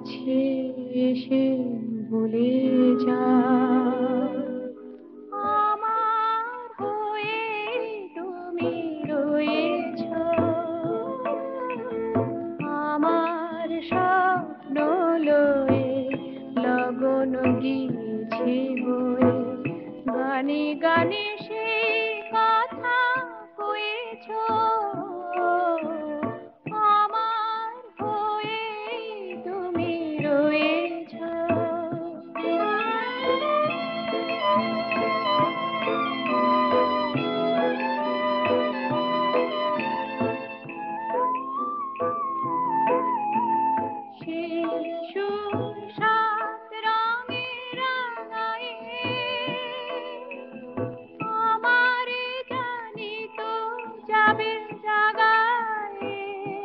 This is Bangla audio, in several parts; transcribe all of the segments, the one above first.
কাছে এসে বলে যাও, আমার হয়ে তুমি রয়েছ। আমার স্বপ্ন লয়ে লগন গিয়েছে বয়ে, গানে গানে সেই কথা কয়েছ। আমার হয়ে তুমি রয়েছ। সেই সুরসাত রঙে রাঙায়ে আমারে জানি তো যাবে জাগায়ে।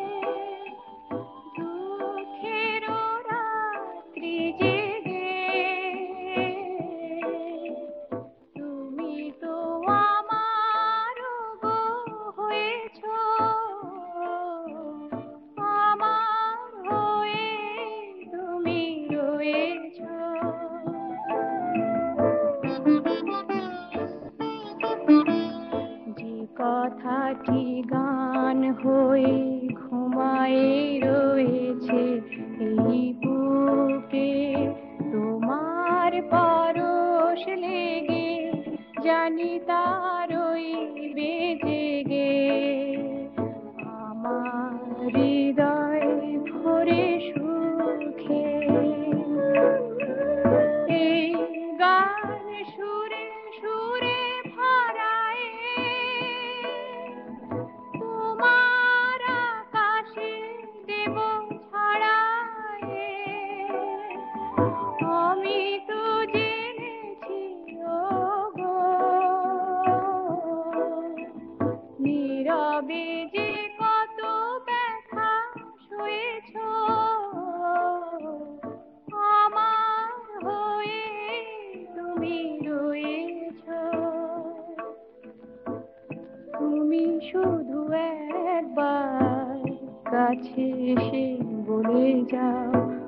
দুঃখেরও রাত্রি জেগে তুমি তো আমার গো হয়েছ। আমার হয়ে তুমি রয়েছ। যে কথাটি গান হয়ে ঘুমায়ে রয়েছে এই বুকে, তোমার পরশ লেগে জানি তারই বেজে গে। আমার হৃদয় ভরে সুখে এই গান সুরে সুরে ভরায়ে তোমার আকাশে দেব ছড়ায়ে। আমি তো জেনেছি ওগো, নীরবে যে কত ব্যথা সয়েছ। আমার হয়ে তুমি রয়েছ। তুমি শুধু একবার কাছে এসে বলে যাও,